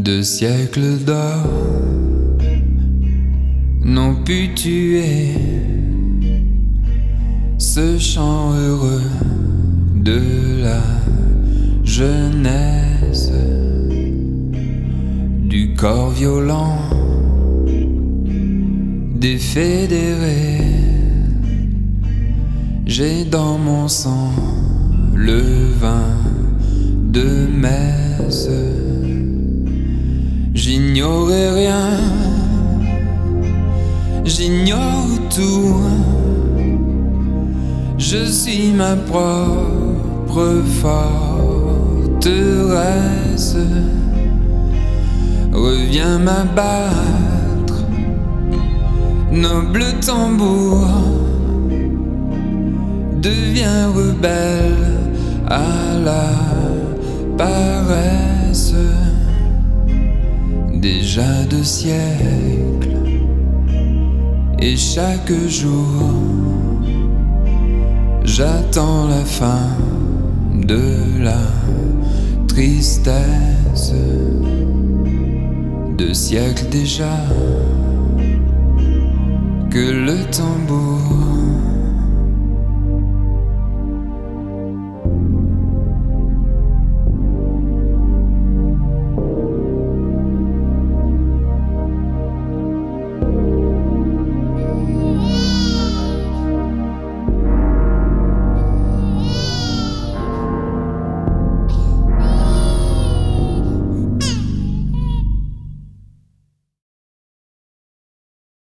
2 siècles d'or n'ont pu tuer ce chant heureux de la jeunesse, du corps violent des fédérés. J'ai dans mon sang le vin de messe. J'ignorais rien, j'ignore tout. Je suis ma propre forteresse. Reviens m'abattre, noble tambour. Deviens rebelle à la paresse. Déjà 2 siècles, et chaque jour j'attends la fin de la tristesse. 2 siècles déjà que le tambour